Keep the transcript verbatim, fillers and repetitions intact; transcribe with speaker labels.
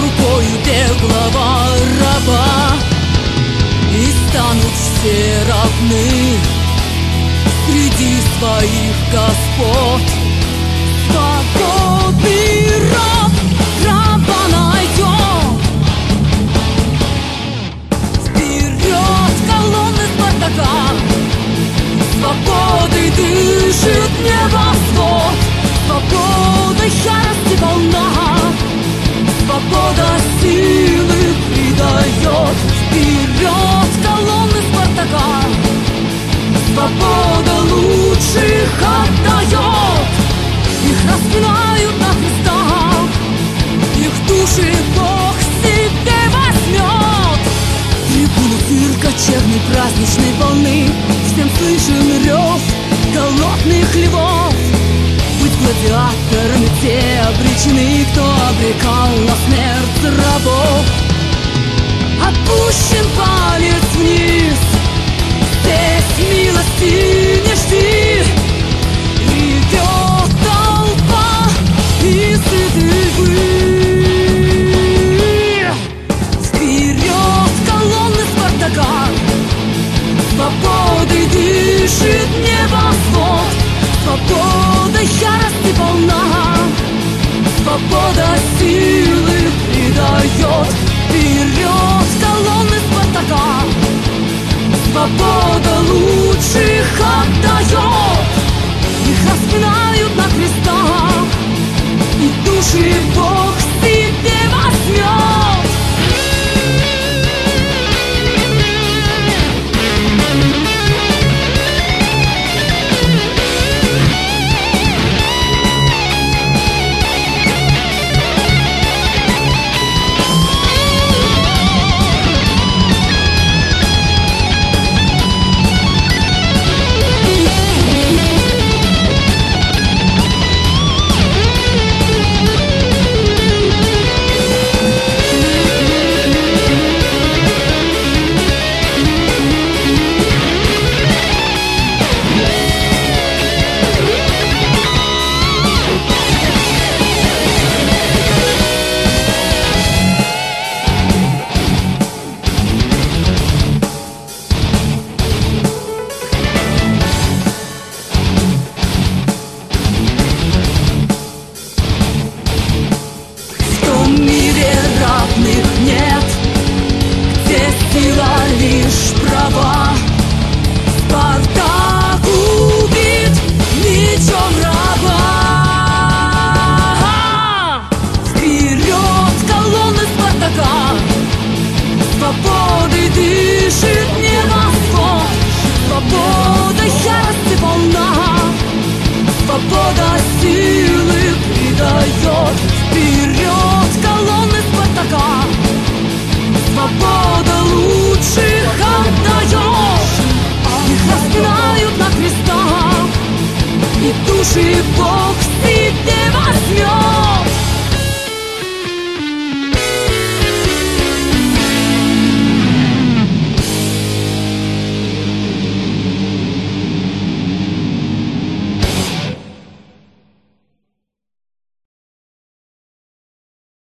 Speaker 1: рукою беглого раба, и станут все равны среди своих господ. Свободный раб раба найдет. Вперед колонны Спартака, свободой дышит небосвод. Свободой ярости волна, свобода силы придает. Вперед колонны Спартака, свобода лучших отдает. Их распинают на крестах, их души Бог себе возьмет. Трибуны цирка черной праздничной волны, всем слышен рев голодных львов. Быть гладиаторами те обречены, кто обрекал на смерть рабов. Опущен палец вниз, здесь милости не жди. Идет толпа из сытых вы. Вперед колонны Спартака, свободой дышит небосвод. Свобода ярости полна, свобода силы придает. Вперед колонны Спартака, свобода лучших отдает. Их распинают на крестах, и души Бог себе возьмет. Нет, где сила лишь права. Спартак убит мечом раба. Вперед колонны Спартака, свободой дышит небосвод. Свобода ярости волна, свобода силы придает. Вперед колонны Спартака, свобода лучших отдает. Их распинают на крестах, и души Бог